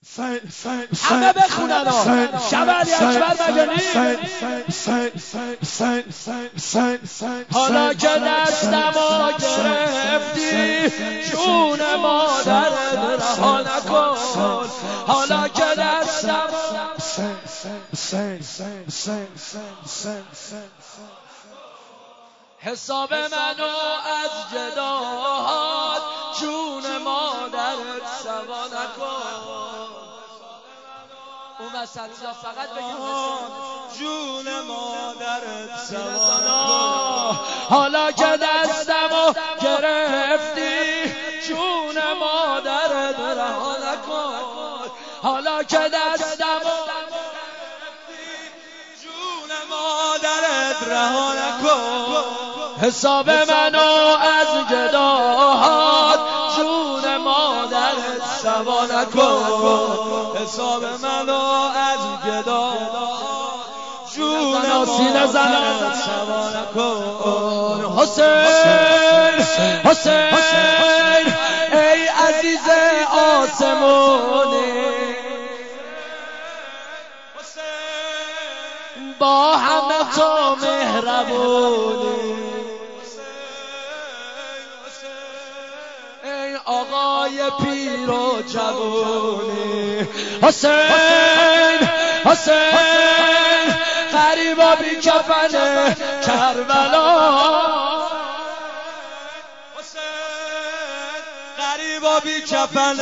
همه بخونن شب علی اکبر مگه حالا که دستمو گرفتی جون مادرت رها نکن حالا که دستمو حساب منو از جداهات جون مادرت سوا نکن اون وسط فقط بگیم جون مادرت سوا نکن حالا که دستمو گرفتی جون مادرت رها نکن حالا که دستمو جون مادرت رها نکن حساب منو از جداهات جون مادرت سوا نکن حساب منو از جداهات جون سینه مادرت سوا نکن حسین حسین ای عزیز آسمونی با همه تو مهربونی ای آقای پیر و جوونی حسین حسین غریبا بی کفن کربلا غریبا بی کفن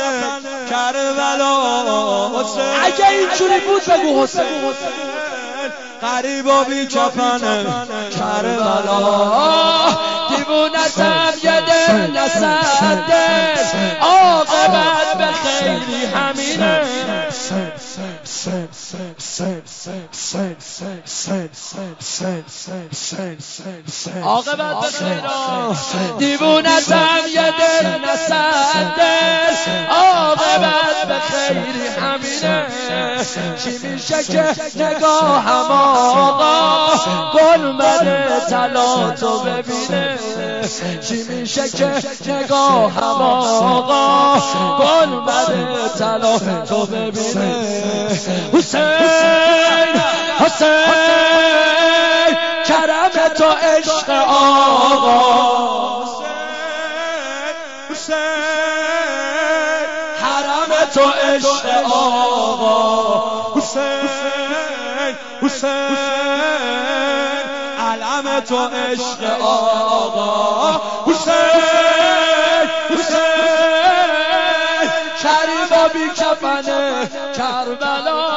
کربلا حسین اگه اینجوری بود بگو حسین غریبا بی کفن کربلا دیوونتم یه دل نصد دل عاقبت به خیلی همینه عاقبت به خیلی دیوونتم یه دل نصد دل عاقبت به خیلی همینه چی میشه که نگاهم آقا گلبد طلا تو ببینه چی میشه که نگاهم آقا گلبد طلا تو ببینه حسین حسین کرم تو عشق آقا حسین حرم تو عشق آقا حسین حسین علم تو عشق آقا حسین حسین شریفا بی کفن کربلا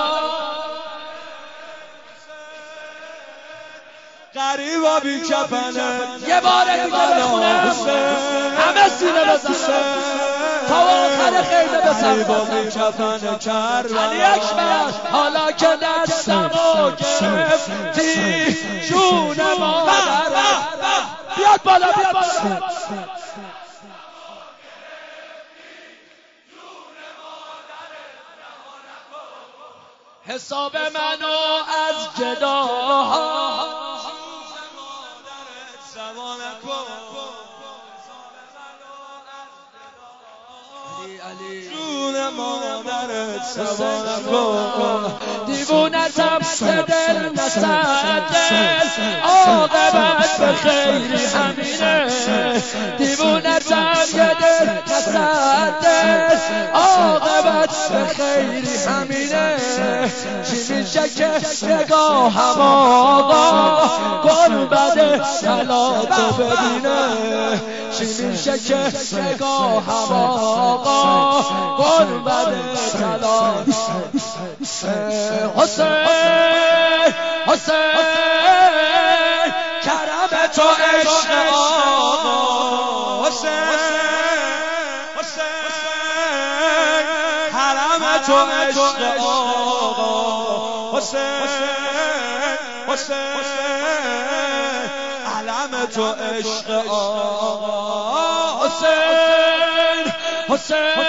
غریبا بی کفن یه بار دیگه بخونم همه سینه بزنم تا آخر خیمه غریبا بزنم بی کفن کربلا علی اکبر حالا که دستمو گرفتی جون مادرت بیاد بالا بیاد بالا حساب منو از جداها جون مادرت سوا نکن دیوونتم سه دل نصد دل عاقبت به خیلی همینه دیوونتم یه دل نصد دل عاقبت به خیلی همینه چی میشه که نگاهم آقا گلبد طلا تو ببینه چی میشه که نگاهم آقا گلبد طلا حسین حسین کرم تو عشق آقا حسین حسین حرم تو عشق آقا حسین حسین علم تو عشق آقا حسین حسین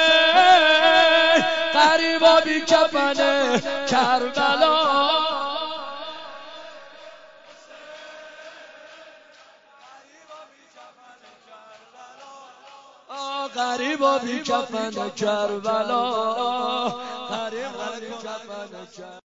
غریبا بی کفن کربلا غریبا بی کفن کربلا کفن